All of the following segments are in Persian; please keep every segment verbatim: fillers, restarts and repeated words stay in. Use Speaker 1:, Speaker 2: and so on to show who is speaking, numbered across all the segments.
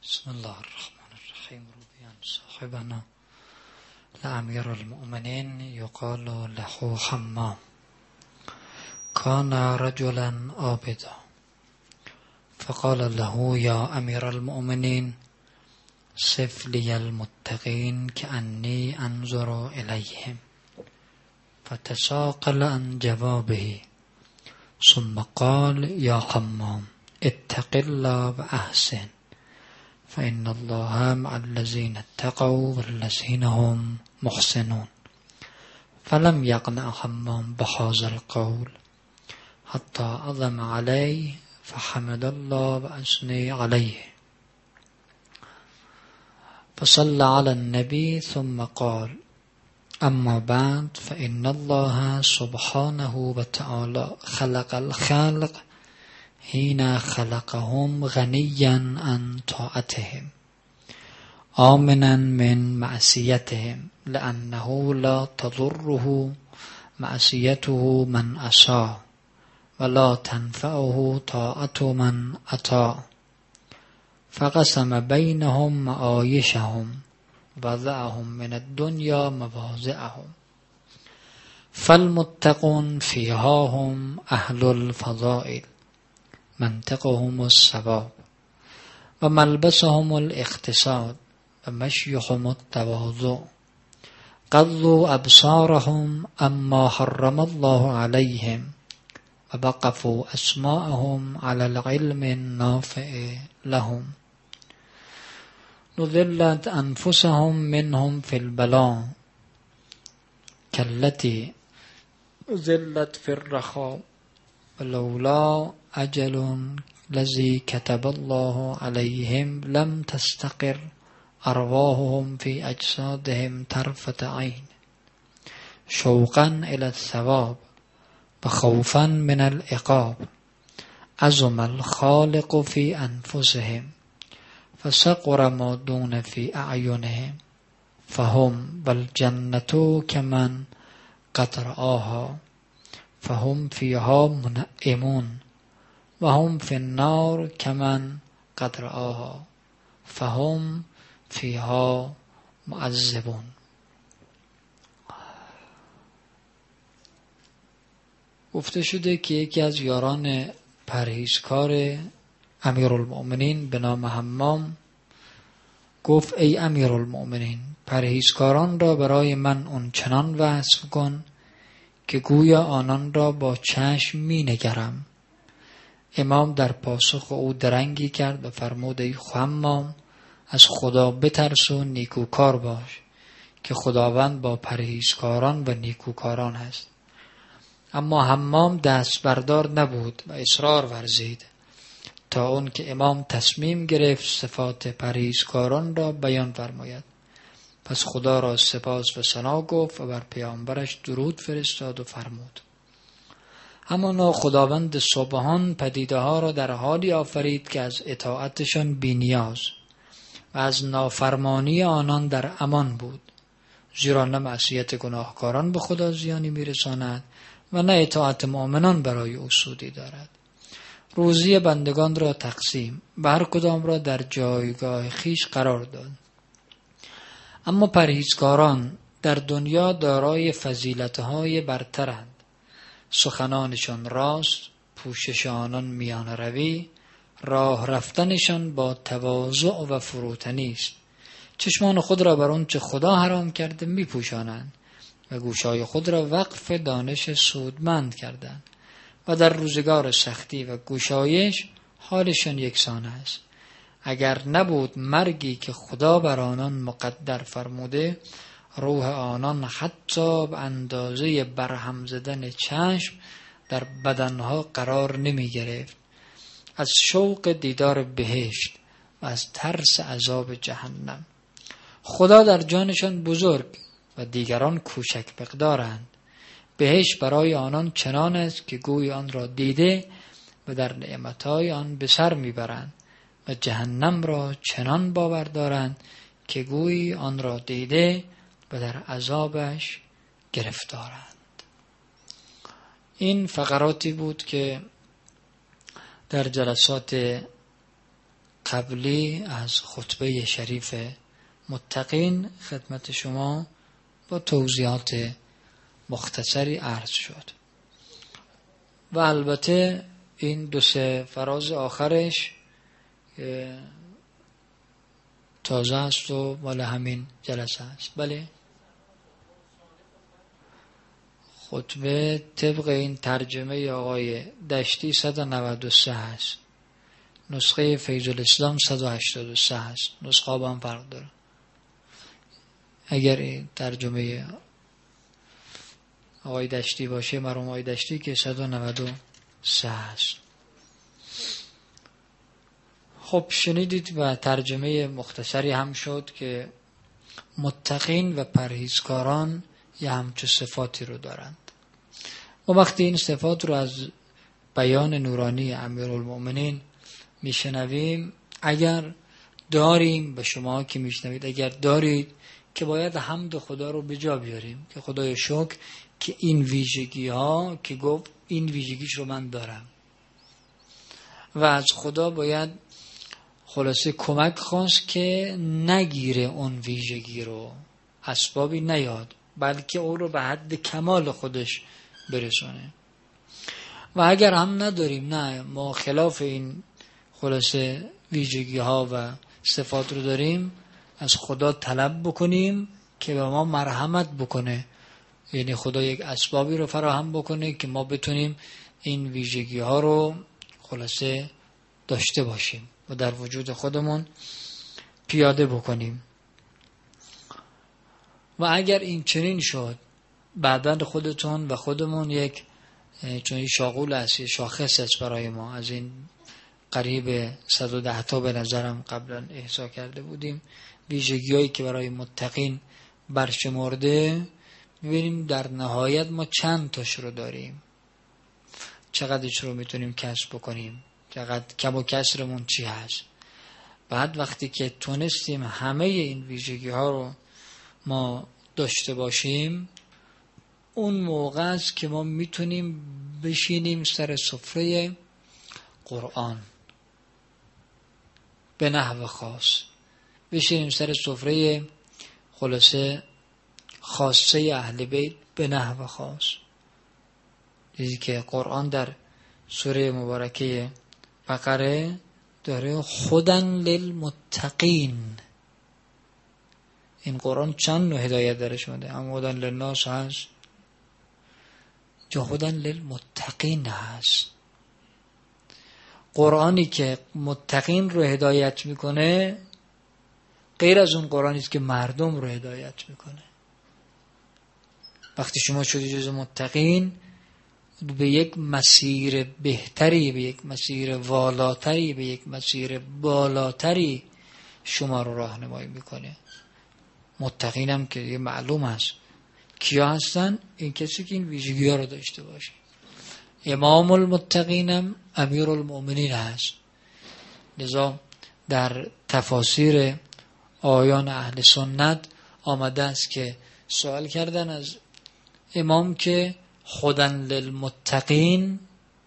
Speaker 1: بسم الله الرحمن الرحيم. رويان صاحبنا لأمير المؤمنين يقال له حمام كان رجلا عابدا فقال له يا أمير المؤمنين صف لي المتقين كأني أنظر إليهم، فتساقل عن جوابه ثم قال يا حمام اتق الله وأحسن فإن الله مع الذين اتقوا والذين هم محسنون. فلم يقنع حمام بهذا القول حتى عظم عليه فحمد الله وأثنى عليه، فصلى على النبي ثم قال أما بعد فإن الله سبحانه وتعالى خلق الخلق حين خلقهم غنيا عن طاعتهم آمنا من معصيتهم، لأنه لا تضره معصيته من عصى ولا تنفعه طاعة من أطاع، فقسم بينهم معايشهم وضعهم من الدنيا مواضعهم. فالمتقون فيها هم أهل الفضائل منطقهم الثواب وملبسهم الاقتصاد ومشيهم التواضع، قضوا أبصارهم أما حرم الله عليهم ووقفوا أسماءهم على العلم النافع لهم، نذلت أنفسهم منهم في البلاء كالتي ذلت في الرخاء، ولولا أجل الذي كتب الله عليهم لم تستقر أرواحهم في أجسادهم طرفة عين، شوقا إلى الثواب وخوفا من العقاب. عظم الخالق في أنفسهم فصغر ما دون في أعينهم، فهم بالجنة كمن قد رآها فهم فيها منعمون، وهم في النار كمن قد رآها فهم فیها معذبون. گفته شده که یکی از یاران پرهیزکار امیرالمؤمنین به نام حمام گفت ای امیرالمؤمنین، پرهیزکاران را برای من اون چنان وصف کن که گویا آنان را با چشم می نگرم. امام در پاسخ او درنگی کرد و فرمود ای حمام، از خدا بترس و نیکوکار باش که خداوند با پرهیزکاران و نیکوکاران است. اما حمام دست بردار نبود و اصرار ورزید تا اون که امام تصمیم گرفت صفات پرهیزکاران را بیان فرماید. پس خدا را سپاس و ثنا گفت و بر پیامبرش درود فرستاد و فرمود همانا خداوند سبحان پدیده ها را در حالی آفرید که از اطاعتشان بی‌نیاز و از نافرمانی آنان در امان بود، زیرا نه معصیت گناهکاران به خدا زیانی میرساند و نه اطاعت مؤمنان برای او سودی دارد. روزی بندگان را تقسیم و هر کدام را در جایگاه خیش قرار داد. اما پرهیزکاران در دنیا دارای فضیلت‌های برترند. سخنانشان راست، پوشش آنان میان روی، راه رفتنشان با تواضع و فروتنی است. چشمان خود را بر آنچه خدا حرام کرده میپوشانند و گوشای خود را وقف دانش سودمند کردند و در روزگار سختی و گشایش حالشان یکسان است. اگر نبود مرگی که خدا بر آنان مقدر فرموده، روح آنان حتی به اندازه برهم زدن چشم در بدنها قرار نمی گرفت، از شوق دیدار بهشت و از ترس عذاب جهنم. خدا در جانشان بزرگ و دیگران کوچک مقدارند. بهشت برای آنان چنان است که گوی آن را دیده و در نعمتهای آن به سر میبرند و جهنم را چنان باور دارند که گوی آن را دیده و در عذابش گرفتارند. این فقراتی بود که در جلسات قبلی از خطبه شریف متقین خدمت شما با توضیحات مختصری عرض شد و البته این دو سه فراز آخرش تازه است و مال همین جلسه است. بله خطبه طبق این ترجمه آقای دشتی صد و نود و سه هست، نسخه فیض الاسلام صد و هشتاد و سه هست، نسخه ها با هم فرق داره. اگر این ترجمه آقای دشتی باشه، مرحوم آقای دشتی که صد و نود و سه هست. خب شنیدید و ترجمه مختصری هم شد که متقین و پرهیزکاران یه همچون صفاتی رو دارند و وقتی این صفات رو از بیان نورانی امیرالمؤمنین میشنویم، اگر داریم، به شما که میشنوید اگر دارید، که باید حمد خدا رو به جا بیاریم که خدای شکر که این ویژگی ها که گفت این ویژگیش رو من دارم و از خدا باید خلاصه کمک خواست که نگیره اون ویژگی رو، اسبابی نیاد، بلکه او رو به حد کمال خودش برسونه. و اگر هم نداریم، نه ما خلاف این خلاصه ویژگی ها و صفات رو داریم، از خدا طلب بکنیم که به ما مرحمت بکنه، یعنی خدا یک اسبابی رو فراهم بکنه که ما بتونیم این ویژگی ها رو خلاصه داشته باشیم و در وجود خودمون پیاده بکنیم. و اگر این چنین شد، بعداً خودتون و خودمون یک چون شاغول است، شاخص است برای ما، از این قریب صد و ده تا به نظرم قبلا احصا کرده بودیم ویژگی هایی که برای متقین برشمرده، ببینیم در نهایت ما چند تاش رو داریم، چقدرش رو میتونیم کسب بکنیم، چقدر کم و کسرمون چی هست. بعد وقتی که تونستیم همه این ویژگی ها رو ما داشته باشیم، اون موقع است که ما میتونیم بشینیم سر سفره قرآن به نحو خاص، بشینیم سر سفره خلاصه خاصه اهل بیت به نحو خاص. دیدی که قرآن در سوره مبارکه بقره داره خودن للمتقین. این قرآن چند نوع هدایت درش اومده، هم خودن للناس هست، جا خودن للمتقین هست. قرآنی که متقین رو هدایت میکنه غیر از اون قرآنی است که مردم رو هدایت میکنه. وقتی شما شدی جز متقین، به یک مسیر بهتری، به یک مسیر والاتری، به یک مسیر بالاتری شما رو راهنمایی میکنه. متقین هم که یه معلوم است کیا هستن، این کسی که این ویژگی ها رو داشته باشه. امام المتقین هم امیر المؤمنین هست. لذا در تفاسیر آیان اهل سنت آمده است که سوال کردن از امام که خودن للمتقین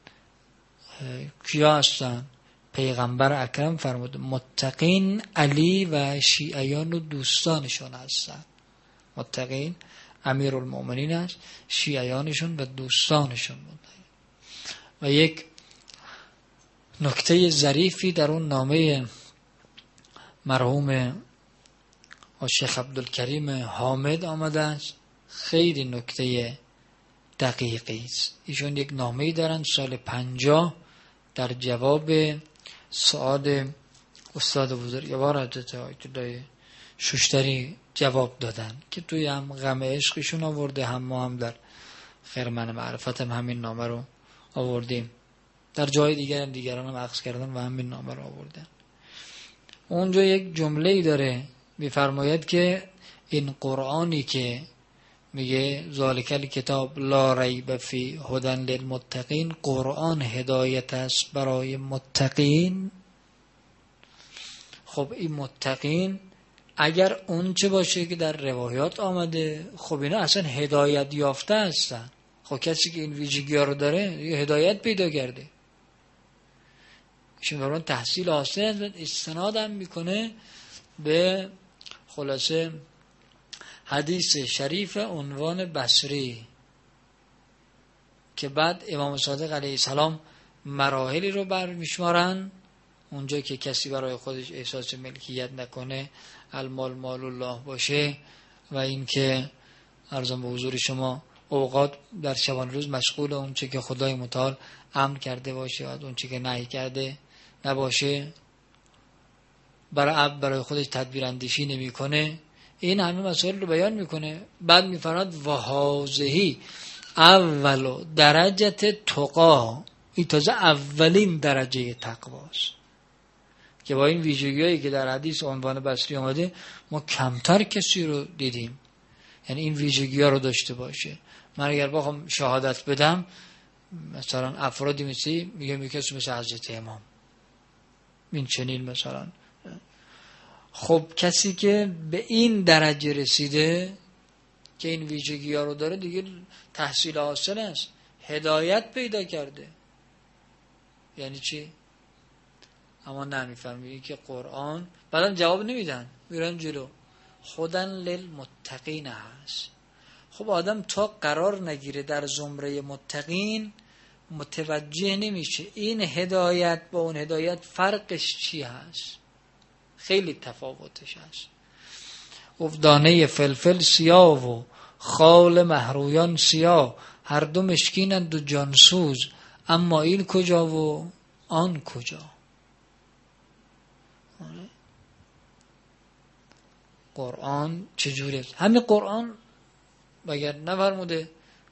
Speaker 1: کیا هستن؟ پیغمبر اکرم فرمود متقین علی و شیعیان و دوستانشون هستن. متقین امیر المؤمنین است، شیعیانشون و دوستانشون بود. و یک نکته ظریفی در اون نامه مرحوم شیخ عبدالکریم حامد آمده است، خیلی نکته دقیقی است. ایشون یک نامه‌ای دارن سال پنجاه در جواب سؤال استاد بزرگوار حضرت آیت الله شوشتری جواب دادن که توی هم غم عشقشون آورده، هم ما هم در خرمن معرفت هم همین نامه رو آوردیم، در جای دیگر هم دیگران هم عکس کردن و همین نامه رو آوردن. اونجا یک جمله‌ای داره می‌فرماید که این قرآنی که میگه ذالک الکتاب لا ریب فیه هدی للمتقین، قرآن هدایت است برای متقین. خب این متقین اگر اون چه باشه که در روایات آمده، خب اینا اصلا هدایت یافته هستن. خب کسی که این ویژگی ها رو داره یه هدایت پیدا کرده. ایشون فرمان تحصیل حاصل است، استنادم میکنه به خلاصه حدیث شریف عنوان بصری که بعد امام صادق علیه السلام مراحلی رو برمیشمارن. اونجا که کسی برای خودش احساس ملکیت نکنه، المال مال الله باشه، و این که عرضم به حضور شما اوقات در شبان روز مشغول اون چه که خدای متعال امر کرده باشه و اون چه که نهی کرده نباشه، برای برای خودش تدبیر اندیشی نمی کنه. این همه مسائل رو بیان میکنه. بعد میفرماد و هازهی اولو درجت تقا، این تازه اولین درجه تقواست که با این ویژگی‌هایی که در حدیث عنوان بصری آمده ما کمتر کسی رو دیدیم. یعنی این ویژگی‌ها رو داشته باشه. من اگر بخوام شهادت بدم مثلا افرادی مثل میگم یک کسی مثل حضرت امام این چنین مثلا، خب کسی که به این درجه رسیده که این ویژگی‌ها رو داره دیگه تحصیل حاصل است، هدایت پیدا کرده. یعنی چی؟ اما نمیفهمی که قرآن بعدم جواب نمیدن، میرن جلو. خودن للمتقین هست. خب آدم تا قرار نگیره در زمره متقین متوجه نمیشه این هدایت با اون هدایت فرقش چی هست. خیلی تفاوتش هست. افدانه فلفل سیاه و خال مهرویان سیاه، هر دو مشکینند و جانسوز، اما این کجا و آن کجا. قرآن چجوری است؟ همین قرآن مگر نفرموده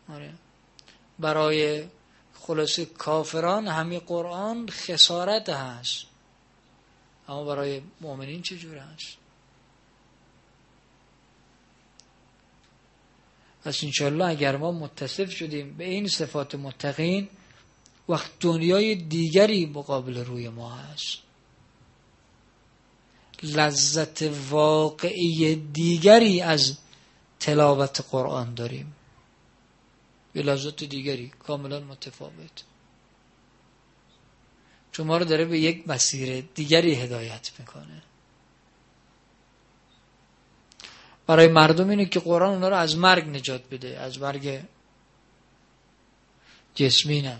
Speaker 1: برای خلاصه کافران همین قرآن خسارت هست، اما برای مؤمنین چجور هست؟ پس انشاءالله اگر ما متصف شدیم به این صفات متقین، وقت دنیای دیگری مقابل روی ما هست، لذت واقعی دیگری از تلاوت قرآن داریم، به لذت دیگری کاملا متفاوت، چون ما رو داره به یک مسیر دیگری هدایت میکنه. برای مردم اینه که قرآن اونا رو از مرگ نجات بده، از مرگ جسمی نه.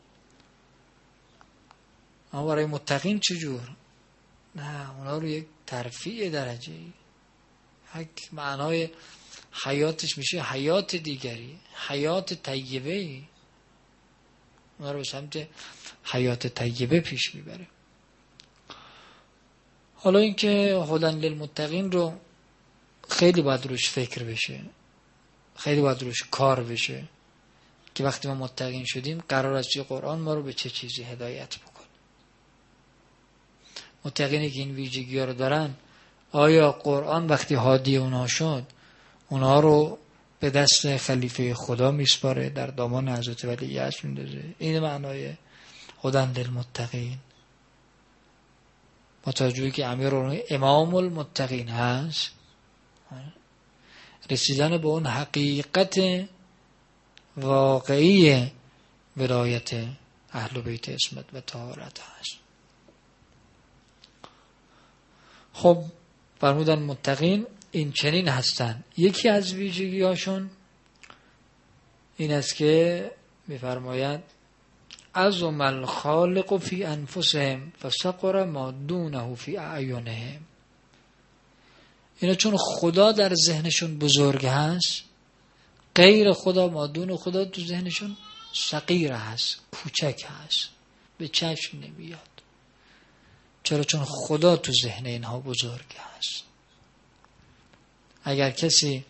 Speaker 1: اما برای متقین چجور؟ نه، اونا رو یک ترفیع درجه، یک معنای حیاتش میشه حیات دیگری، حیات طیبه، اونا رو به سمت حیات طیبه پیش میبره. حالا اینکه هدن للمتقین رو خیلی باید روش فکر بشه، خیلی باید روش کار بشه که وقتی ما متقین شدیم قرار است که قرآن ما رو به چه چیزی هدایت بکنه. متقینی که این ویژگی ها رو دارن، آیا قرآن وقتی هادی اونا شد اونا رو به دست خلیفه خدا میسپاره، در دامان حضرت ولی عصر میندازه؟ این معنای هدن للمتقین. با توجهی که امیر امام المتقین هست، رسیدن به اون حقیقت واقعی ولایت اهل بیت عصمت و طهارت هست. خب فرمودن متقین این چنین هستن. یکی از ویژگی هاشون این است که میفرماید عظم الخالق فی انفسهم فصغر ما دونه فی اعینهم. اینا چون خدا در ذهنشون بزرگ هست، غیر خدا مادون خدا تو ذهنشون صغیر هست، کوچک هست، به چشم نمیاد. چرا؟ چون خدا تو ذهن اینها بزرگ هست. اگر کسی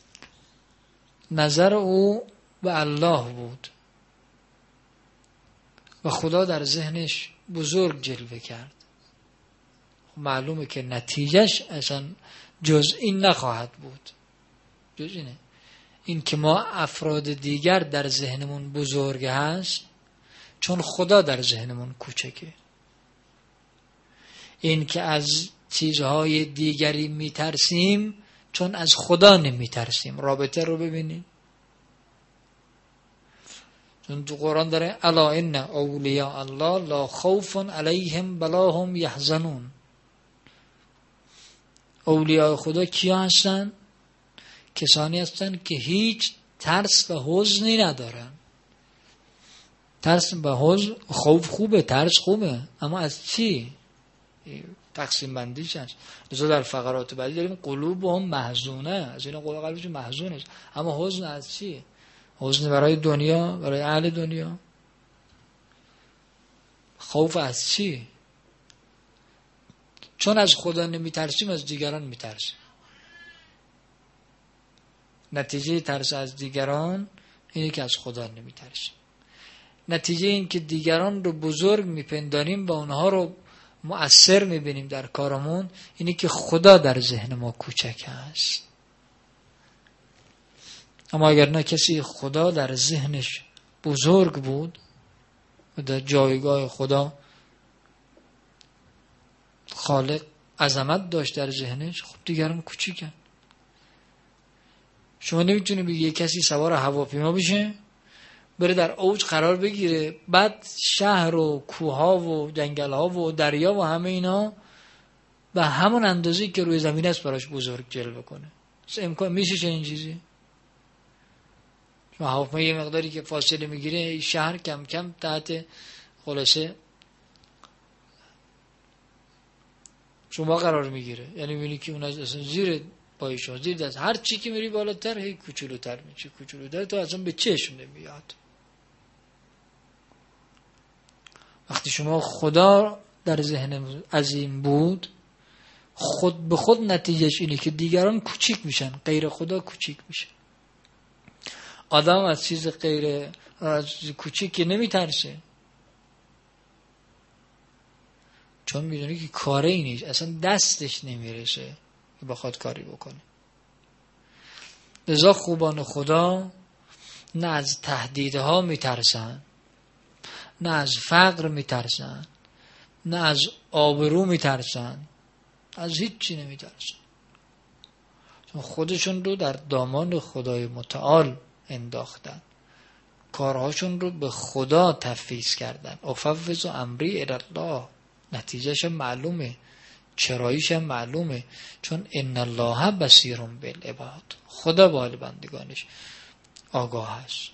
Speaker 1: نظر او به الله بود و خدا در ذهنش بزرگ جلوه کرد، معلومه که نتیجهش اصلا جز این نخواهد بود. جز اینه، این که ما افراد دیگر در ذهنمون بزرگ هست چون خدا در ذهنمون کوچکه. این که از چیزهای دیگری میترسیم چون از خدا نمیترسیم. رابطه رو ببینید. چون تو قرآن داره الا ان اولیاء الله لا خوف علیهم ولا هم یحزنون. اولیاء خدا کیا هستن؟ کسانی هستن که هیچ ترس و حزنی ندارن. ترس و حزن، خوف خوبه، ترس خوبه، اما از چی؟ تقسیم بندیش هست. لذا در فقرات بعدی داریم قلوب هم محزونه، از این قلوب قلبشون محزون است. اما حزن از چی؟ حزن برای دنیا، برای اهل دنیا. خوف از چی؟ چون از خدا نمیترسیم از دیگران میترسیم. نتیجه ترس از دیگران اینه که از خدا نمیترسیم. نتیجه این که دیگران رو بزرگ میپنداریم و اونها رو مؤثر میبینیم در کارمون اینه که خدا در ذهن ما کوچک است. اما اگر نه کسی خدا در ذهنش بزرگ بود و در جایگاه خدا خالق عظمت داشت در ذهنش، خب دیگران کوچیکن. شما نمیتونی بگی یک کسی سوار هواپیما بشه بره در اوج قرار بگیره، بعد شهر و کوها و جنگل‌ها و دریا و همه اینا به همون اندازه‌ای که روی زمین است براش بزرگ جلوه کنه. امکان میشه چنین چیزی؟ شما هواپیما یه مقداری که فاصله میگیره شهر کم کم تحت خلاصه شما قرار میگیره، یعنی میبینی که اون از اصلا زیر پای شما، زیر دست، هر چی که میری بالاتر هی کوچولوتر میشه، کوچولوتر تا اصلا به چشم نمیاد. وقتی شما خدا در ذهن عظیم بود، خود به خود نتیجهش اینه که دیگران کوچیک میشن، غیر خدا کوچیک میشن. آدم از چیز غیر از کوچیک که نمیترسه، چون میدونه که کاری نیست، اصلا دستش نمیرسه که بخواد کاری بکنه. لذا خوبان خدا نه از تهدیدها میترسن، نه از فقر میترسن، نه از آبرو میترسن، از هیچ چی نمیترسن، چون خودشون رو در دامان خدای متعال انداختن، کارهاشون رو به خدا تفویض کردن. افوض امری الی الله. نتیجهش معلومه، چراییش معلومه، چون ان الله بصیر بالعباد. خدا با بندگانش آگاه است.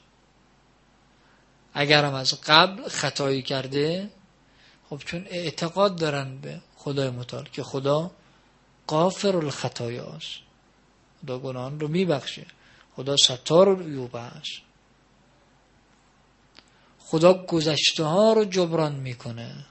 Speaker 1: اگرم از قبل خطایی کرده، خب چون اعتقاد دارن به خدای متعال که خدا غافر الخطایاست، خدا گناهان رو میبخشه، خدا ستار العیوب است، خدا گذشته ها رو جبران میکنه.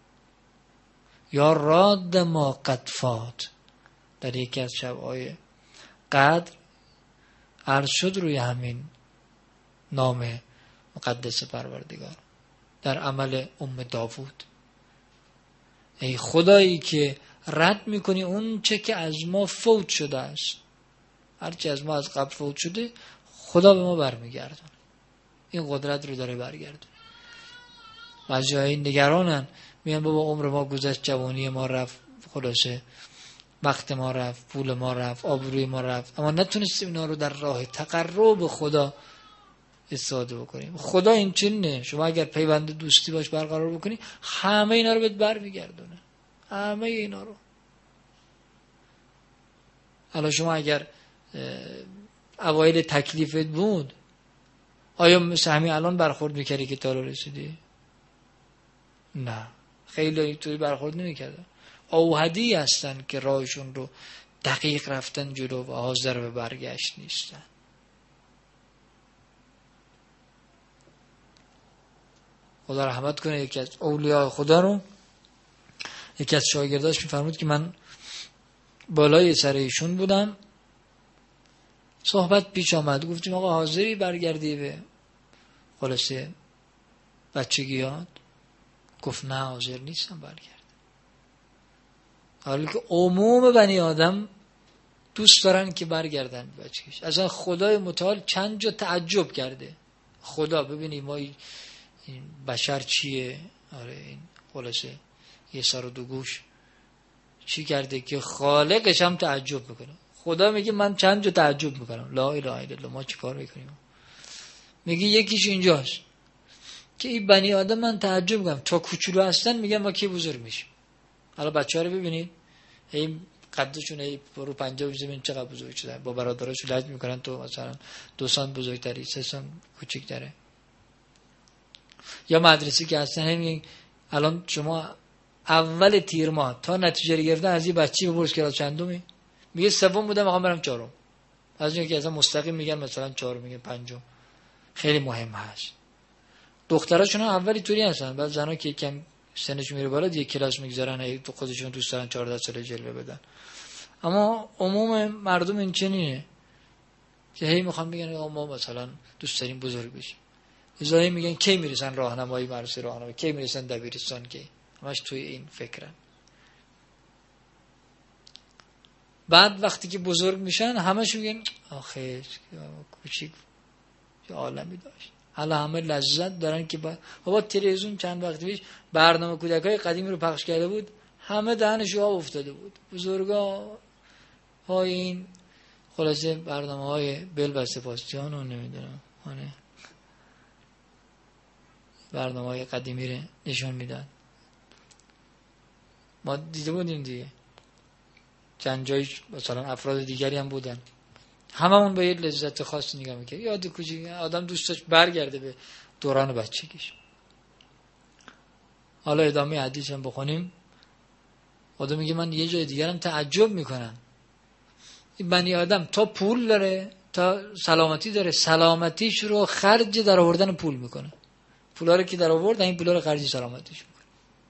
Speaker 1: یا راد ما قد فات، در یکی از شب‌های قدر عرض شد روی همین نام مقدس پروردگار در عمل ام داوود. ای خدایی که رد میکنی اون چه که از ما فوت شده است، هرچی از ما از قبل فوت شده خدا به ما برمیگردن. این قدرت رو داره برگردن. بعضی جایی نگرانن، میگن بابا عمر ما گذشت، جوانی ما رفت، خلاصه وقت ما رفت، پول ما رفت، آبروی ما رفت، اما نتونستیم اینا رو در راه تقرب به خدا استفاده بکنیم. خدا این چنینه، شما اگر پیوند دوستی باش برقرار بکنی همه اینا رو بهت برمیگردونه، همه اینا رو. حالا شما اگر اوایل تکلیفت بود، آیا مثل همین الان برخورد میکردی که تا رسیدی؟ نه، خیلی اینطوری برخورد نمیکردن. اوهدی هستن که راهشون رو دقیق رفتن جلو و حاضر به برگشت نیستن. خدا رحمت کنه. یکی از اولیاء خدا رو یکی از شاگرداش میفرمود که من بالای سر ایشون بودم، صحبت پیش آمد، گفتیم آقا حاضری برگردی به خلاصه بچگیات؟ گفت نه حاضر نیستم برگردم. حالا که عموم بنی آدم دوست دارن که برگردن به بچگیش. اصلا خدای متعال چند جا تعجب کرده. خدا ببینید ما این بشر چیه، آره این خلاصه یه سر و دو گوش چی کرده که خالقش هم تعجب بکنه. خدا میگه من چند جا تعجب میکنم. لا اله الا الله، ما چی کار میکنیم؟ میگه یکیش اینجاست، که این بنی آدم من تعجب میکنم تا کوچولو هستن میگن ما کی بزرگ میشیم. حالا بچه‌ها رو ببینید این قدشون ای رو پنجاه ببین چقدر بزرگ شدن، با برادراشون لج میکنن تو مثلا دو سانت بزرگتری، سه سانت کوچیک‌تره. یا مدرسه که هستن میگن الان شما اول تیر ماه تا نتیجه گرفتن از این بچی بپرس کلاس چندمی، میگه سوم بودم میخوام برم چهارم. از اون که اصلا مستقیم میگن مثلا چهارم، میگه پنجم. خیلی مهم هست. دختراشون اولی طوری هستن، بعد زنا که کم سنشون میره بالا دیگه کلاس میگذارن، هی تو خودشون دوست دارن چهارده ساله جلوه بدن. اما عموم مردم این چنینه که هی میخوان بگن ما مثلا دوست داریم بزرگ بشیم. ازایی میگن کی میرسن راهنمایی مدرسه راهنمایی، کی میرسن دبیرستان، کی همش توی این فکرن. بعد وقتی که بزرگ میشن همش میگن آخه کوچیک عالمی داشت. حالا همه لذت دارن که با بابا تلویزیون چند وقت پیش برنامه کودکای قدیمی رو پخش کرده بود، همه دهنش آب افتاده بود. بزرگا های این خلاصه برنامه های بل و سپاسیان رو نمیدونم آنه برنامه های قدیمی رو نشون میدن. ما دیده بودیم دیگه، چند جای مثلا افراد دیگری هم بودن، هممون با یه لذت خاصی نگاه میکنه. یاد کوچیک آدم دوست داشت برگرده به دوران بچگیش. حالا ادامه حدیث هم بخونیم. آدم میگه من یه جای دیگرم تعجب میکنم، این بنی آدم تا پول داره تا سلامتی داره، سلامتیش رو خرج در آوردن پول میکنه. پولا رو که در آورد این پولا رو خرج سلامتیش میکنه.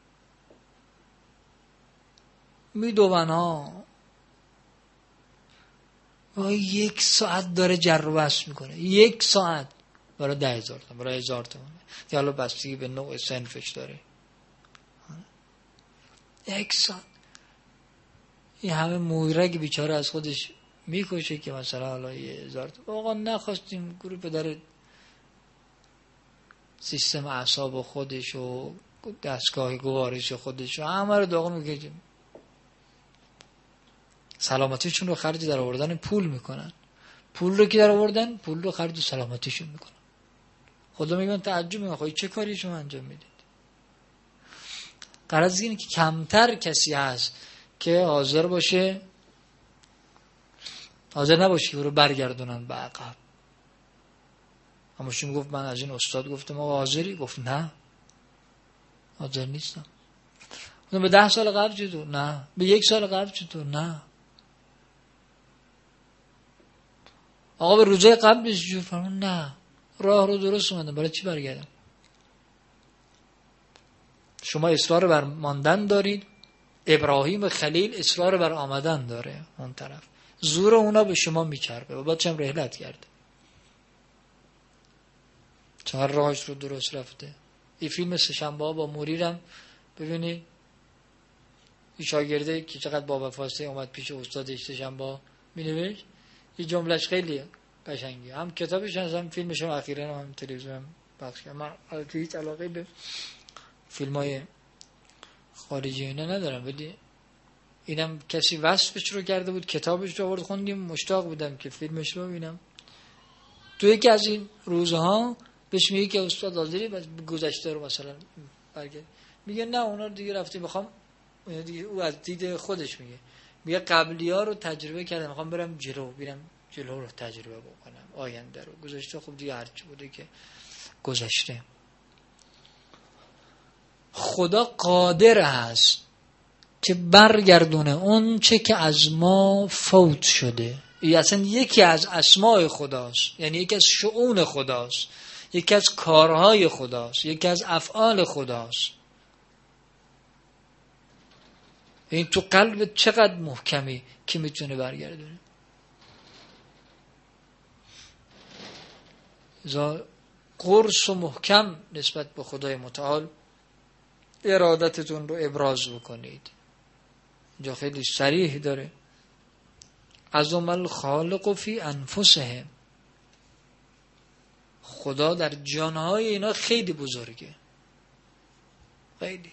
Speaker 1: میدوون ها یک ساعت داره جر و بحث میکنه، یک ساعت برای ده هزار تومن، برای هزار تومن که حالا بستگی به نوع صنفش داره. یک ساعت این همه مویرگ بیچاره از خودش میکشه که مثلا حالا یه هزار تومن. آقا نخواستیم گروه پدر سیستم اعصاب خودش و دستگاه گوارش خودش و همه رو داغون میکشیم، سلامتیشون رو خرج در آوردن پول میکنن. پول رو که در آوردن پول رو خرج سلامتیشون میکنن. خدا میگن تعجب میکنن خواهی چه کاری شما انجام میدید. غرض اینه که کمتر کسی هست که حاضر باشه حاضر نباشه که رو برگردونن به عقب. اما شون گفت من از این استاد گفتم آقا حاضری؟ گفت نه حاضر نیستم. گفتم به ده سال قبل چطور؟ نه. به یک سال قبل چطور؟ نه. آقا به روزه قبلش جور فرمون؟ نه. راه رو درست اومدم، برای چی برگردم؟ شما اصرار بر ماندن دارید، ابراهیم خلیل اصرار بر آمدن داره اون طرف، زور اونا به شما میچربه و باید چم رحلت کرده. چقدر راهش رو درست رفته. این فیلم سه‌شنبه ها با موریرم ببینید، این شاگرده که چقدر با وفاسته اومد پیش استادش سه‌شنبه ها مینوشت، این جملهش خیلی قشنگه، هم کتابش هست هم فیلمش هم اخیراً هم تلویزیون پخش کرد. من البته هیچ علاقه به فیلمای خارجی اینا ندارم، ولی اینم کسی وصفش رو کرده بود، کتابش رو آورد خوندیم، مشتاق بودم که فیلمش رو ببینم. تو یکی از این روزها بهش میگه که استاد حاضری گذشته رو مثلا برگرد، میگه نه اونا رو دیگه رفته، میخوام دیگه. او از دید خودش میگه میگه قبلی ها رو تجربه کردم، میخوام برم جلو، برم جلو رو تجربه بکنم، آینده رو. گذشته خب دیگه هرچی بوده که گذشته. خدا قادر هست که برگردونه اون چه که از ما فوت شده. این اصلا یکی از اسماء خداست، یعنی یکی از شؤون خداست، یکی از کارهای خداست، یکی از افعال خداست. این تو قلب چقدر محکمی که میتونه برگردونه. ازا قرص و محکم نسبت به خدای متعال ارادتتون رو ابراز بکنید. اینجا خیلی صریح داره، عظم الخالق فی انفسهم، خدا در جانهای اینا خیلی بزرگه، خیلی.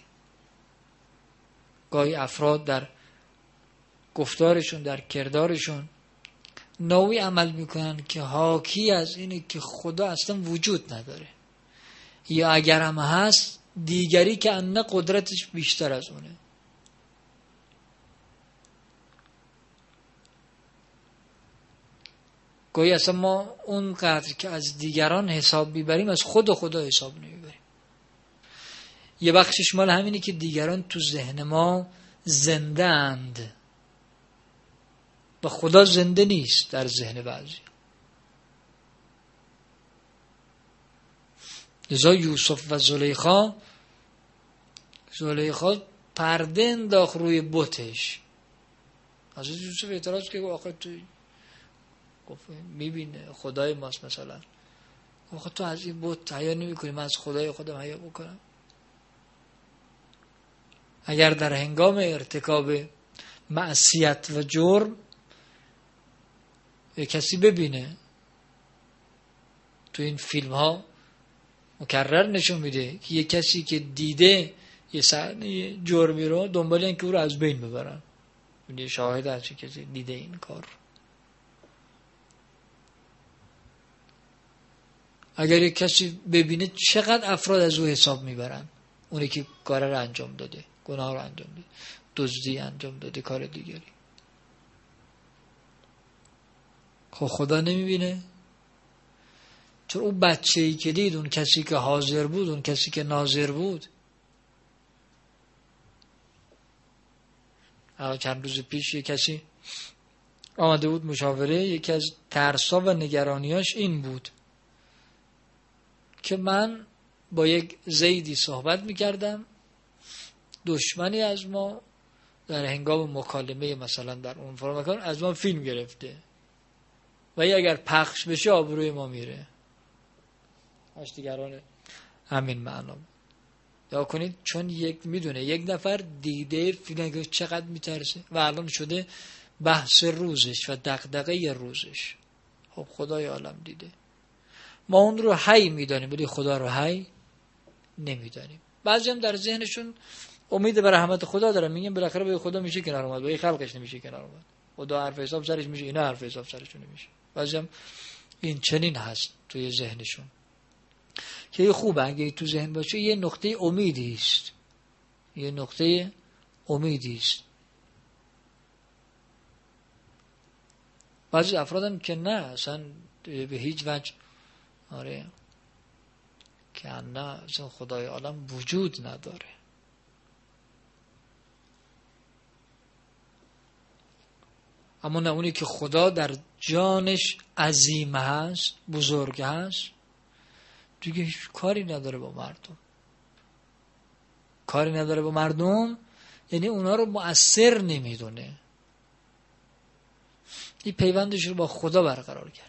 Speaker 1: گاهی افراد در گفتارشون در کردارشون نوعی عمل میکنن که حاکی از اینه که خدا اصلا وجود نداره. یا اگر هم هست دیگری که انه قدرتش بیشتر از اونه. گویی اصلا ما اون قدر که از دیگران حساب میبریم از خود خدا حساب نمیبریم. یه بخشش مال همینی که دیگران تو ذهن ما زنده اند و خدا زنده نیست در ذهن بعضی. لذا یوسف و زلیخا زلیخا پرده انداخت روی بتش. حضرت یوسف اعتراض که آخه تو میبینه خدای ماست مثلا، آخه تو از این بت حیا نمی کنی، من از خدای خودم حیا بکنم؟ اگر در هنگام ارتکاب معصیت و جرم یک کسی ببینه، تو این فیلم ها مکرر نشون میده که یک کسی که دیده یه صحنه جرمی رو دنبال این که او رو از بین ببرن، یه شاهد هست که کسی دیده این کار. اگر یک کسی ببینه چقدر افراد از او حساب میبرن، اونی که کار رو انجام داده، گناه رو انجام داده، دزدی انجام داده، کار دیگری. خب خدا نمیبینه؟ چون اون بچه‌ای که دید، اون کسی که حاضر بود، اون کسی که ناظر بود، چند روز پیش یک کسی آمده بود مشاوره، یکی از ترسا و نگرانیاش این بود که من با یک زیدی صحبت میکردم، دشمنی از ما در هنگام مکالمه مثلا در اون فرمکان از ما فیلم گرفته و اگر پخش بشه آبروی ما میره. از دیگران همین معنا یا کنید، چون یک میدونه یک نفر دیده فیلم چقدر میترسه و الان شده بحث روزش و دغدغه روزش. خب خدای عالم دیده، ما اون رو حی میدانیم ولی خدا رو حی نمیدانیم. بعضی هم در ذهنشون امید به رحمت خدا دارن، میگن بالاخره به خدا میشه کنار اومد، به خلقش نمیشه کنار اومد، خدا حرف حساب سرش میشه، اینا حرف حساب سرشون نمیشه. بعضی هم این چنین هست توی ذهنشون که خوبه اگه تو ذهن باشه یه نقطه امیدی است، یه نقطه امیدی است. بعضی افرادم که نه اصلا به هیچ وجه، آره که نه اصلا خدای عالم وجود نداره. اما نه اونی که خدا در جانش عظیم هست، بزرگ هست، دیگه هیچ کاری نداره با مردم. کاری نداره با مردم یعنی اونا رو مؤثر نمیدونه. این پیوندش رو با خدا برقرار کرده.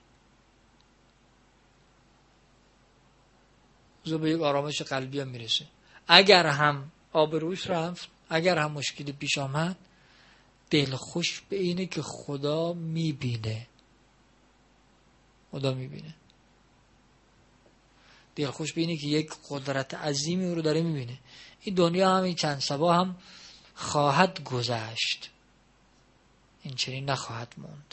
Speaker 1: زو به یک آرامش قلبی هم میرسه. اگر هم آبروش رفت، اگر هم مشکلی پیش آمد، دلخوش به اینه که خدا میبینه. خدا میبینه. دلخوش به اینه که یک قدرت عظیمی او رو داره میبینه. این دنیا هم این چند سبا هم خواهد گذشت، این چنین نخواهد موند.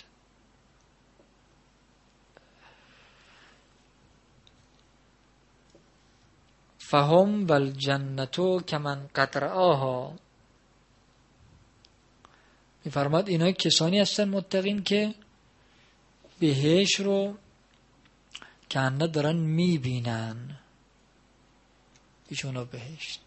Speaker 1: فهم والجنتو کمن قد رآها. میفرماد اینا کسانی هستن متقین که بهشت رو کنه دارن میبینن. ایشونا بهشت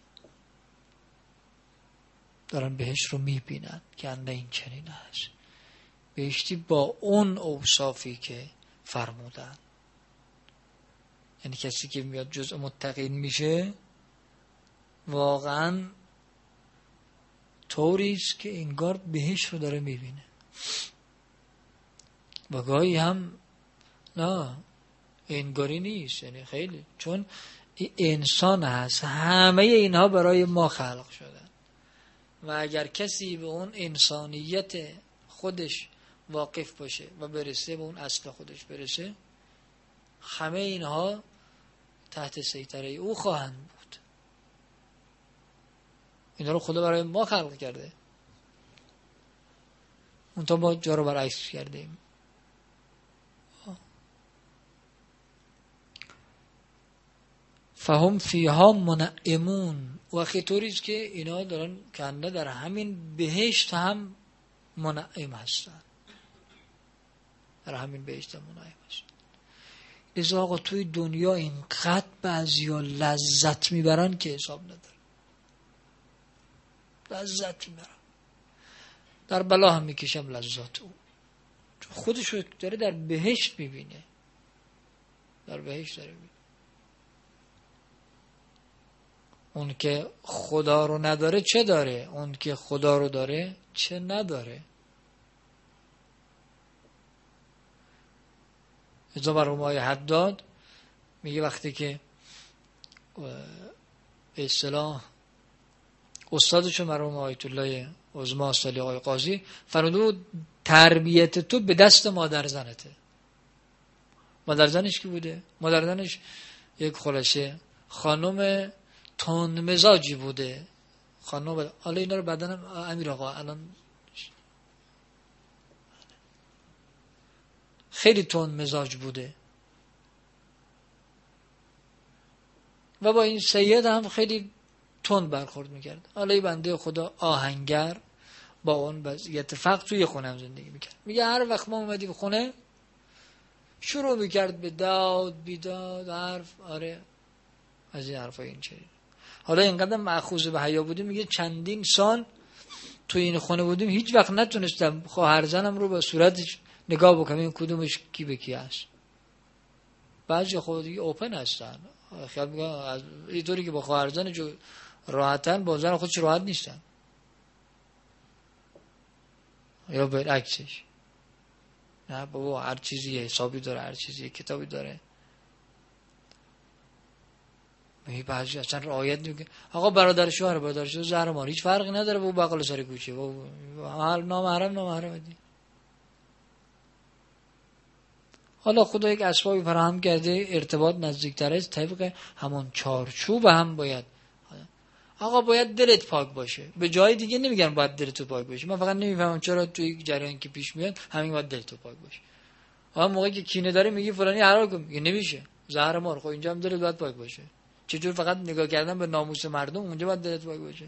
Speaker 1: دارن بهشت رو میبینن کنه این چنین هست، بهشتی با اون اوصافی که فرمودن. یعنی کسی که میاد جزء متقین میشه واقعا طوریست که انگار بهشت رو داره میبینه. و گاهی هم نه انگاری نیست، یعنی خیلی، چون انسان هست، همه اینها برای ما خلق شدن و اگر کسی به اون انسانیت خودش واقف باشه و برسه به اون اصل خودش برسه، همه اینها تحت سیطره او خواهند بود. اینا رو خدا برای ما خلق کرده، اون تا ما جا رو برعکس کردیم. فهم فیها منعمون. وقتی طوریست که اینا دارن کنده در همین بهشت هم منعم هستن، در همین بهشت هم منعم هستن. لذا آقا توی دنیا اینقدر بعضیا لذت میبرن که حساب نداره، لذت میبرن، در بلا هم میکشم لذت او، چون خودشو داره در بهشت میبینه، در بهشت داره میبینه. اون که خدا رو نداره چه داره؟ اون که خدا رو داره چه نداره؟ ازا مرحوم آقای حداد میگه وقتی که به اصطلاح استادشو مرحوم آیت الله عظما صالح آقای قاضی فرمود تربیت تو به دست مادر زنته. مادر زنش کی بوده؟ مادر زنش یک خلاصه خانم تند مزاجی بوده، خانم. حالا اینا رو بعدن امیر آقا الان خیلی تند مزاج بوده و با این سید هم خیلی تند برخورد میکرد. حالا این بنده خدا آهنگر با اون وضعیت فقط توی خونه هم زندگی میکرد. میگه هر وقت ما اومدیم خونه شروع میکرد به داد بیداد حرف، آره از این حرفای این چه. حالا اینقدر مأخوذ به حیا بودیم، میگه چندین سال تو این خونه بودیم هیچ وقت نتونستم خواهر زنم رو به صورتش نگاه بکنم این کدومش کی به کی هست. بعضی خود دیگه اوپن هستن، خیال میگم از اینطوری که با خواهر زن جو راحتن، با زن خودش راحت نیستن، یا برعکسش. نه بابا هر چیزی حسابی داره، هر چیزی کتابی داره. می بعضی اصلا رعایت نمیکنه. آقا برادر شوهر برادر شوهر زهرمان هیچ فرقی نداره با بغل سر کوچه، با هر نامحرم نامحرم دی. حالا خدا یک اسبابی فراهم کرده ارتباط نزدیکتر است، طبق همون چارچوب هم باید. آقا باید دلت پاک باشه، به جای دیگه نمیگن باید دلت پاک باشه. من فقط نمیفهمم چرا توی جریان که پیش میاد همین باید دلت پاک باشه. آقا موقعی که کینه داره میگی فلانی حلال کن، میگه نمیشه زهر مار. خب اینجا هم دلت باید پاک باشه. چجور فقط نگاه کردن به ناموس مردم اونجا باید دلت پاک باشه؟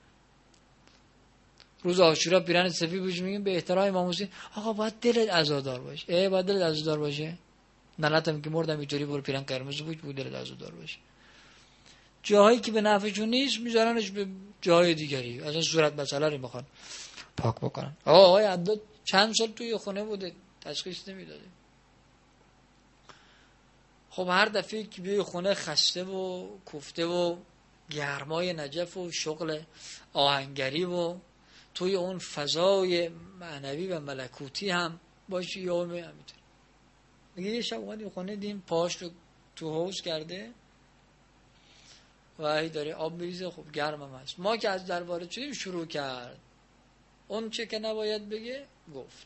Speaker 1: روز عاشورا پیرن سفید بوش میگیم به احترام امام حسین، آقا باید دلت عزادار باشه. ای باید دلت عزادار باشه؟ نلاتم که مردم اینطوری برو پیرن قرمز بود بود دلت عزادار باشه. جاهایی که به نفعشون نیست میذارنش به جای دیگری، از این صورت مسئله رو میخوان پاک بکنن. آقا آقای عداد چند سال توی خونه بوده تشخیص نمیداده. خب هر دفعه که بیای خونه خسته و کوفته و گرمای نجف و شغل آهنگری و توی اون فضای معنوی و ملکوتی هم باشی، یومه همینطور. میگه یه شب اومدیم خونه دیم پاش رو تو حوض کرده و هی داره آب میریزه، خب گرم هم هست. ما که از در وارد شدیم شروع کرد اون چه که نباید بگه گفت.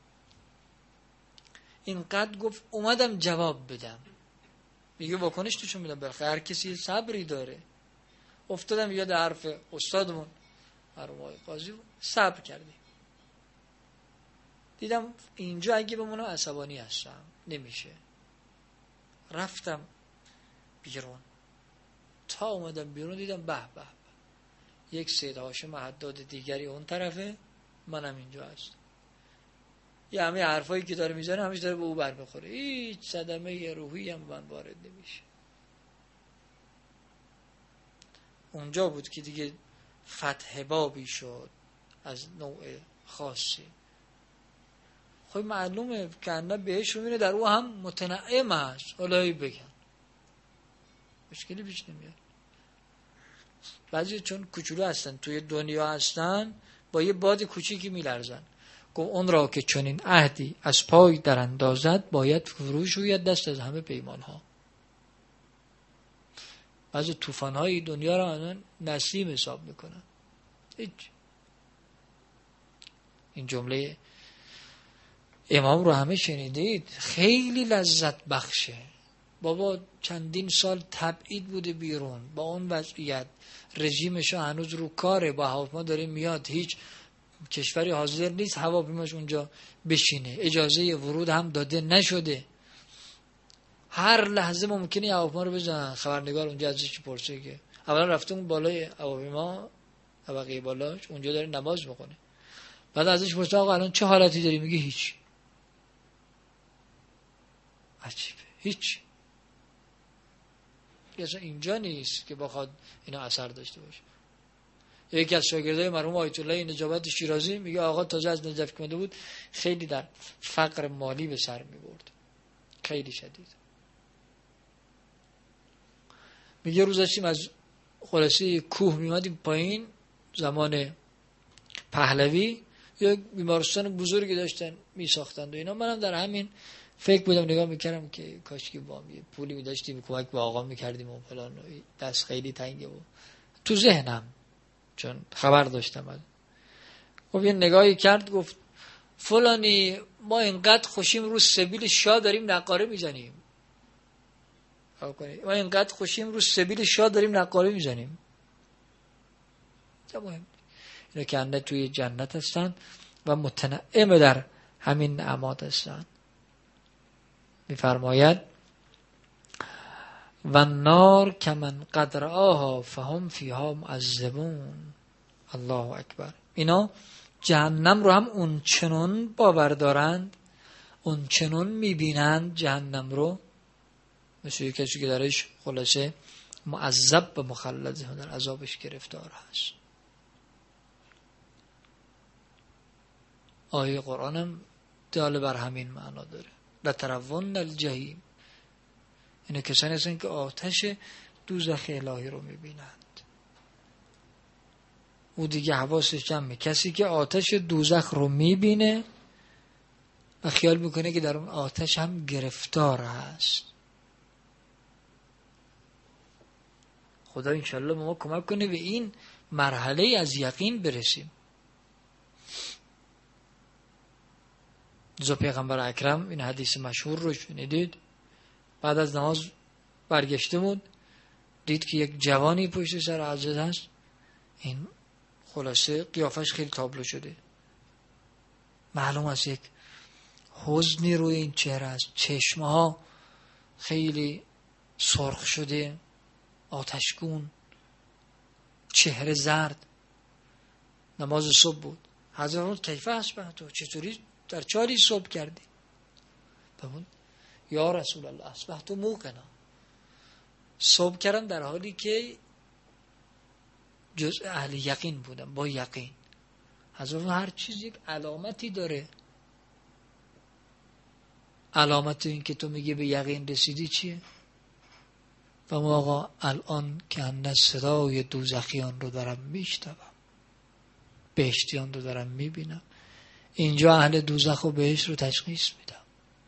Speaker 1: اینقدر گفت اومدم جواب بدم. میگه واکنش توشون میدم، بالاخره هر کسی صبری داره. افتادم یاد حرف استادمون مرحوم آقای قاضی بود، صبر کردیم. دیدم اینجا اگه بمونم عصبانی هستم نمیشه، رفتم بیرون. تا اومدم بیرون دیدم به به یک سید هاشم حداد دیگری اون طرفه، منم اینجا هستم. یه همه حرفایی که داره میزنه همیشه داره به او بر میخوره، هیچ صدمه روحی هم من وارد نمیشه. اونجا بود که دیگه فتح بابی شد از نوع خاصی. خب معلومه که انا بهش رو میره در او هم متنعم هست. حالا بگن مشکلی پیش نمیاد. بعضی چون کوچولو هستن توی دنیا هستن با یه باد کوچیکی میلرزن. گفت اون را که چنین عهدی از پای در اندازد باید فروش روید دست از همه پیمان ها. بعضی طوفان های دنیا را الان نسیم حساب میکنن. هیچ. این جمله امام رو همه شنیدید، خیلی لذت بخشه. بابا چندین سال تبعید بوده بیرون با اون وضعیت، رژیمش هنوز رو کاره، با هواپیما داره میاد، هیچ کشوری حاضر نیست هواپیماش اونجا بشینه، اجازه ورود هم داده نشده. هر لحظه ممکنه هواپیما رو بزنن. خبرنگار اونجا ازش پرسه که اولا رفته اون بالای هواپیما طبقه بالاش اونجا داره نماز میخونه، بعد ازش پرسه آقا الان چه حالتی داری؟ میگه هیچ. عجیبه، هیچ. اصلا اینجا نیست که بخواد اینا اثر داشته باشه. یکی از شاگردای مرحوم آیت الله نجابت شیرازی میگه آقا تازه از نجف کمده بود، خیلی در فقر مالی به سر میبرد، خیلی شدید. میگه روز داشتیم از خلاصه کوه میمدیم پایین، زمان پهلوی یک بیمارستان بزرگی داشتن میساختند و اینا. منم در همین فکر بودم، نگاه میکردم که کاش که با یه پولی میداشتیم کمک به آقا میکردیم و فلان. دست خیلی تنگه بود تو ذهنم چون خبر داشتم از. خب یه نگاهی کرد گفت فلانی ما اینقدر خوشیم رو سبیل شاه داریم نقاره میزنیم، ما اینقدر خوشیم رو سبیل شاه داریم نقاره میزنیم. چه مهم اینا که انده توی جنت هستن و متنعم در همین نعمات هستن. میفرماید و النار کمن قد رآها فهم فیها معذبون. الله اکبر. اینا جهنم رو هم اون چنون باور دارند، اون چنون میبینند جهنم رو، مثل کسی که درش خلاصه معذب و مخلد در عذابش گرفتار هست. آیه قرآنم دال بر همین معنا داره. لترون الجحیم. اینه کسانی هستن که آتش دوزخ الهی رو میبینند. او دیگه حواسش جمعه. کسی که آتش دوزخ رو میبینه و خیال میکنه که در اون آتش هم گرفتار هست. خدا انشالله ما کمک کنه به این مرحله از یقین برسیم. زو پیغمبر اکرم این حدیث مشهور رو شنیدید، بعد از نماز برگشته بود، دید که یک جوانی پشت سر حضرت هست. این خلاصه قیافش خیلی تابلو شده، معلوم است یک حزنی روی این چهره است، چشمها خیلی سرخ شده، آتشگون، چهره زرد. نماز صبح بود. حضرت فرمود کیف اصبحت؟ تو چطوری در چاری صبح کردی؟ بمون یا رسول الله اصبحت موقنا. صبح کردم در حالی که جزء اهل یقین بودم، با یقین. حضرت هر چیز یک علامتی داره. علامت این که تو میگه به یقین رسیدی چیه؟ و ما آقا الان که اندر صدای دوزخیان رو دارم میشنوم، بهشتیان رو دارم میبینم. اینجا اهل دوزخ و بهشت رو تشخیص میدم.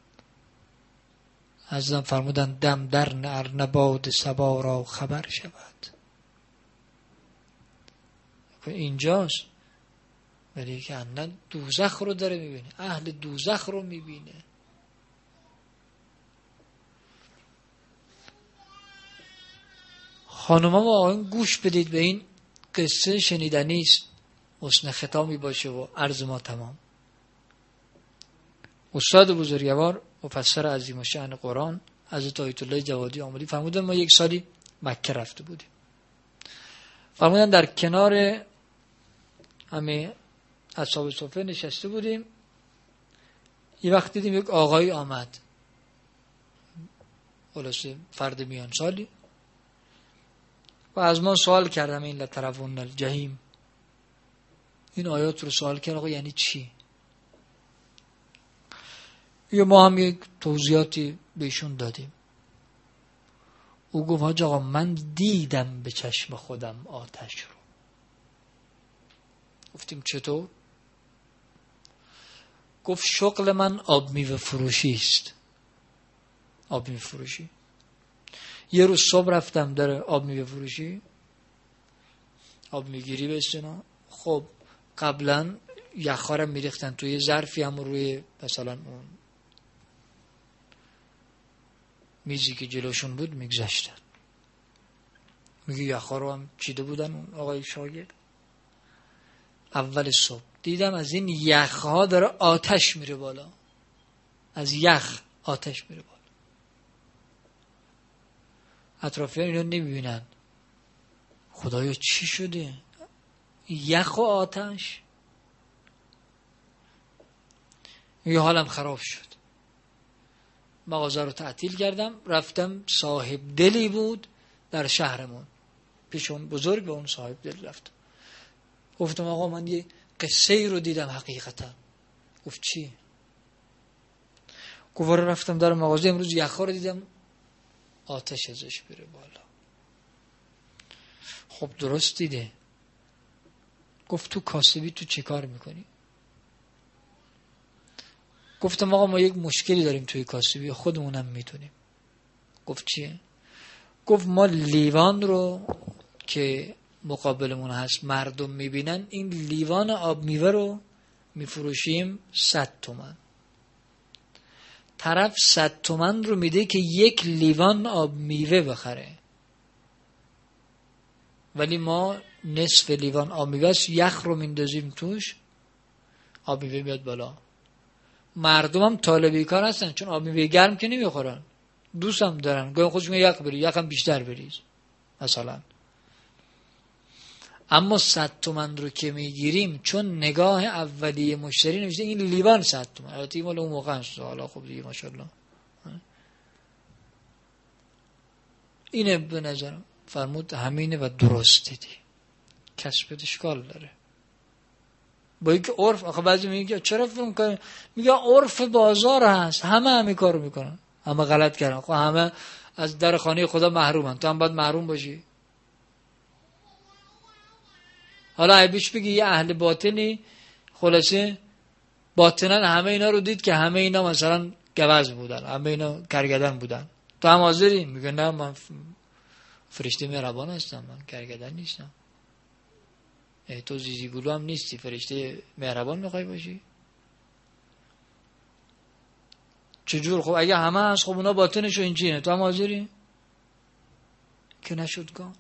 Speaker 1: حضرت فرمودن دم در نر نباد صبا را خبر شود. اینجاست. ولی که اندر دوزخ رو داره میبینه، اهل دوزخ رو میبینه. خانوما و آقایون گوش بدید به این قصه، شنیدنی است، حسن ختامی باشه و عرض ما تمام. استاد بزرگوار مفسر عظیم الشأن قرآن حضرت آیت الله جوادی آمدی فرمودن ما یک سالی مکه رفته بودیم. فرمودن در کنار همه اصحاب صفه نشسته بودیم. یه وقت دیدیم یک آقایی آمد، خلاصه فرد میان سالی، و از ما سوال کردم این لترون الجحیم، این آیات رو سوال کرد آقا یعنی چی؟ یا ما هم یک توضیحاتی بهشون دادیم. او گفت حاج آقا من دیدم به چشم خودم آتش رو. گفتیم چطور؟ گفت شغل من آب میوه فروشی است. آب میوه فروشی. یه روز صبح رفتم در آب میوه فروشی، آب میگیری به استنا. خب قبلا یخارم میریختن توی ظرفی، هم روی مثلا اون میزی که جلوشون بود میگذاشتن. میگه یخارو هم چیده بودن اون آقای شاگرد. اول صبح دیدم از این یخها داره آتش میره بالا، از یخ آتش میره بالا. اطرافیان اینو نمیبینن. خدایا چی شده؟ یخ و آتش. یه حالم خراب شد، مغازه رو تعطیل کردم، رفتم صاحب دلی بود در شهرمون، پیش اون بزرگ به اون صاحب دل رفتم، گفتم آقا من یه قصه ای رو دیدم حقیقتا. گفت چی؟ گفت رفتم در مغازه امروز یخا رو دیدم آتش ازش بره بالا. خب درست دیده. گفت تو کاسبی تو چی کار میکنی؟ گفتم آقا ما یک مشکلی داریم توی کاسبی، خودمونم میتونیم. گفت چیه؟ گفت ما لیوان رو که مقابلمون هست مردم میبینن، این لیوان آب میوه رو میفروشیم صد تومن، طرف صد تومن رو میده که یک لیوان آب میوه بخره، ولی ما نصف لیوان آب میوه است، یخ رو میندازیم توش، آب میوه میاد بالا. مردم هم طالبی کار هستن، چون آب میوه گرم که نمیخورن، دوست هم دارن، گاهی خودشون یخ بری، یخ هم بیشتر بریز مثلا. اما صد تومن رو که میگیریم، چون نگاه اولیه مشتری نوشته این لیوان صد تومن، البته این مال اون موقع است، حالا خب دیگه ماشاءالله. اینه به نظرم فرمود همینه و درست دیدی، کسبت اشکال داره. با اینکه عرف، آخه بعضی میگه چرا فکر میکنه، میگه عرف بازار هست، همه همین کارو میکنن، همه غلط کردن، خب همه از در خانه خدا محرومن، تو هم باید محروم باشی. حالا عیبش بگی یه اهل باطنی خلاصه باطنن همه اینا رو دید که همه اینا مثلا گوز بودن، همه اینا کرگدن بودن، تو هم حاضری؟ میگه نه من فرشته مهربان هستم، من کرگدن نیستم. تو زیزی گلو هم نیستی، فرشته مهربان میخوای باشی؟ چجور؟ خب اگه همه هست، خب اونا باطنشو این چیه، تو هم حاضری؟ که نشد کن،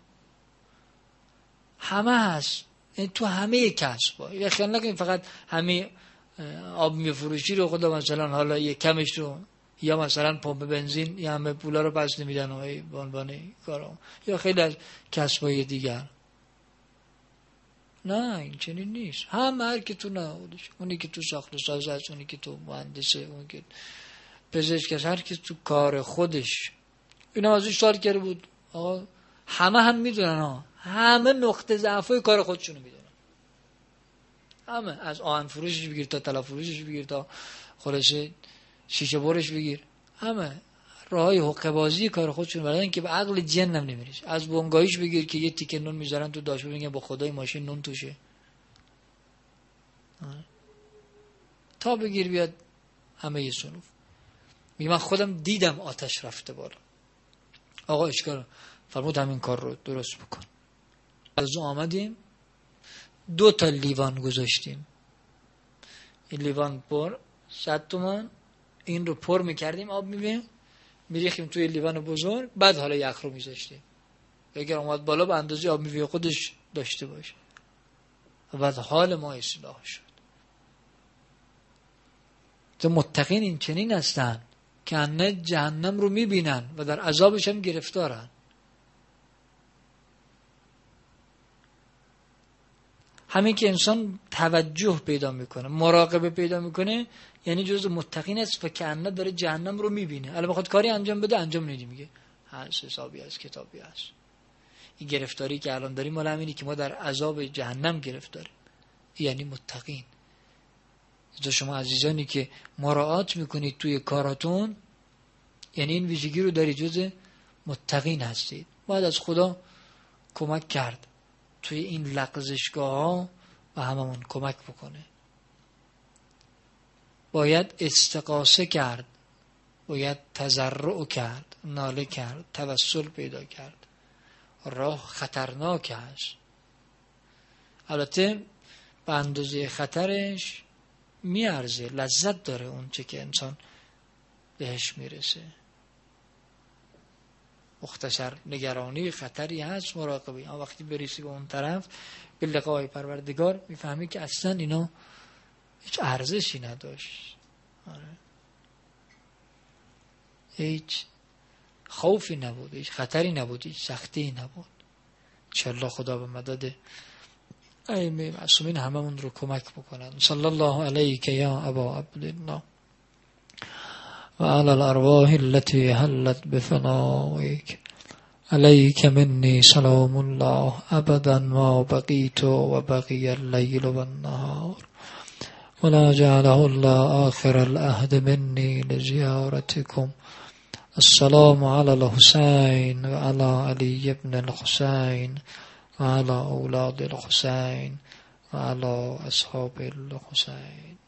Speaker 1: همه هست، تو همه کسب ها. یه خیال نکنید فقط همه آب میفروشی رو خدا مثلا حالا یه کمش رو، یا مثلا پمپ بنزین یا همه پولا رو پس نمیدن و به عنوان کارا، یا خیلی از کسبای دیگر. نه این چنین نیست. هم هر که تو نهادش، اونی که تو ساخت و ساز هست، اونی که تو مهندسه، اونی که پزشک هست، هر که تو کار خودش. اینا ازش سوال کرده بود آقا همه هم میدونن ها، همه نقطه ضعفای کار خودشونو میدونن، همه، از آهن فروشش بگیر تا طلا فروشش بگیر تا خلاصه شیشه برش بگیر، همه راههای حقه بازی کار خودشون بلدن که به عقل جن هم نمیریش. از بونگاییش بگیر که یه تیکه نون میذارن تو داشبور، میگن با خدای ماشین نون توشه، تا بگیر بیاد همه یه صنوف. میگه من خودم دیدم آتش رفته بالا. آقا اشکال فرمود همین کار رو درست بکن. از اون آمدیم دو تا لیوان گذاشتیم، این لیوان پر صد تومن، این رو پر میکردیم آب میوه، میریختیم توی لیوان بزرگ، بعد حالا یخ رو میذاشتیم اگر اومد بالا به اندازه آب میوه خودش داشته باشه، و بعد حال ما اصلاح شد. تو متقین این چنین هستن که انه جهنم رو میبینن و در عذابش هم گرفتارن. همین که انسان توجه پیدا میکنه، مراقبه پیدا میکنه، یعنی جزء متقین است و که انه داره جهنم رو میبینه. الان بخواد کاری انجام بده انجام نمیده، میگه هست حسابی هست کتابی هست. این گرفتاری که الان داریم مال همینی که ما در عذاب جهنم گرفتاریم، یعنی متقین. تو شما عزیزانی که مراعات میکنید توی کاراتون، یعنی این ویژگی رو دارید، جزء متقین هستید. باید از خدا کمک کرد توی این لغزشگاه ها و هممون کمک بکنه. باید استغاثه کرد، باید تضرع کرد، ناله کرد، توسل پیدا کرد. راه خطرناک است، البته به اندازه خطرش میارزه، لذت داره اون چه که انسان بهش میرسه. مختصر نگرانی خطری هست، مراقبه. اما وقتی بریسی به اون طرف به لقای پروردگار میفهمی که اصلا اینا هیچ ارزشی نداشت. آره. هیچ خوفی نبود، هیچ خطری نبود، هیچ سختی نبود. انشالله خدا به مدد ائمه معصومین هممون رو کمک بکنن. صلی الله علیک یا ابا عبدالله و علی الارواح التي حلت بفنائك علیک منی سلام الله ابدا ما بقیت و بقی اللیل و النهار ولا جعله الله آخر العهد منی لزیارتكم. السلام علی الحسین و علی علی ابن الحسین و علی اولاد الحسین و علی اصحاب الحسین.